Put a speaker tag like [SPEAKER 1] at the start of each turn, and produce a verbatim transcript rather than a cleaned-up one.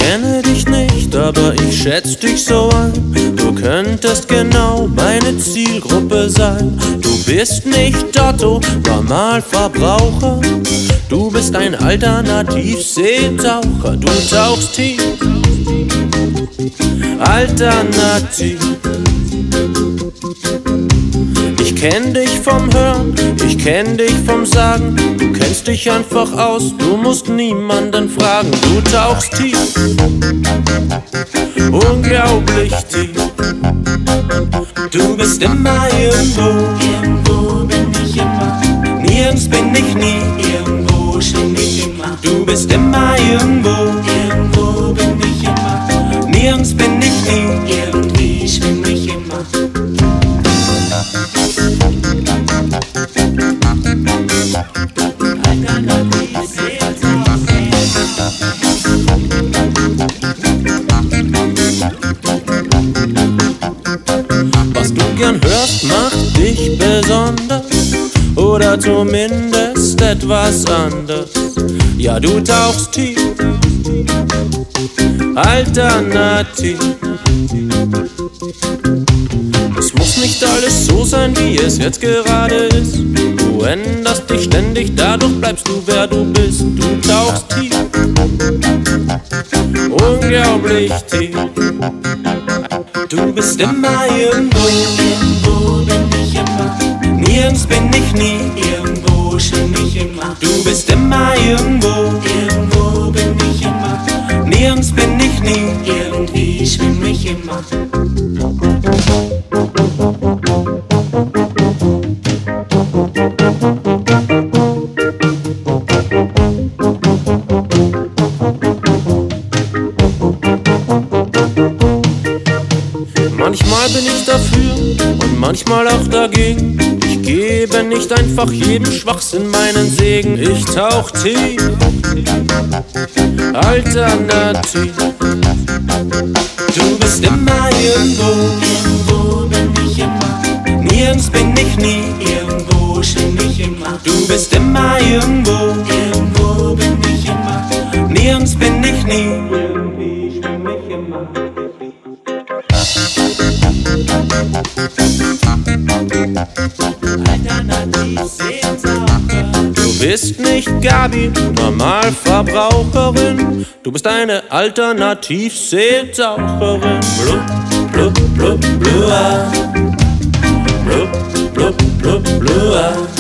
[SPEAKER 1] kenne dich nicht, aber ich schätze dich so ein. Du könntest genau meine Zielgruppe sein. Du bist nicht Otto, Normalverbraucher. Du bist ein Alternativ-Seetaucher. Du tauchst tief, alternativ. Ich kenn dich vom Hören, ich kenn dich vom Sagen. Du kennst dich einfach aus, du musst niemanden fragen. Du tauchst tief, unglaublich tief. Du bist immer irgendwo,
[SPEAKER 2] Irgendwo bin ich immer,
[SPEAKER 1] nirgends bin ich nie.
[SPEAKER 2] irgendwo schwimm ich immer,
[SPEAKER 1] Du bist immer irgendwo,
[SPEAKER 2] irgendwo bin ich immer,
[SPEAKER 1] nirgends bin ich nie.
[SPEAKER 2] irgendwie schwimm ich immer.
[SPEAKER 1] Was du gern hörst, macht dich besonders oder zumindest etwas anders. Ja, du tauchst tief, alternativ. Es muss nicht alles so sein, wie es jetzt gerade ist. Du änderst dich ständig, dadurch bleibst du, wer du bist. Du tauchst tief, unglaublich tief. Du bist immer irgendwo,
[SPEAKER 2] Irgendwo bin ich immer,
[SPEAKER 1] nirgends bin ich nie.
[SPEAKER 2] irgendwo schwimm ich immer,
[SPEAKER 1] Du bist immer irgendwo,
[SPEAKER 2] irgendwo bin ich immer,
[SPEAKER 1] nirgends bin ich nie.
[SPEAKER 2] irgendwie schwimm ich immer.
[SPEAKER 1] Manchmal bin ich dafür und manchmal auch dagegen. Ich gebe nicht einfach jedem Schwachsinn meinen Segen. Ich tauch tief, alternativ. Du bist immer irgendwo,
[SPEAKER 2] Irgendwo bin ich immer,
[SPEAKER 1] nirgends bin ich nie.
[SPEAKER 2] irgendwo schwimm ich immer,
[SPEAKER 1] Du bist immer irgendwo,
[SPEAKER 2] irgendwo bin ich immer,
[SPEAKER 1] nirgends bin ich nie.
[SPEAKER 2] irgendwie schwimm ich immer.
[SPEAKER 1] Du bist nicht Gabi, Normalverbraucherin. Du bist eine Alternativ-Seetaucherin. Blub, blub, blub, blub, blub, blub, blub, blub, blub.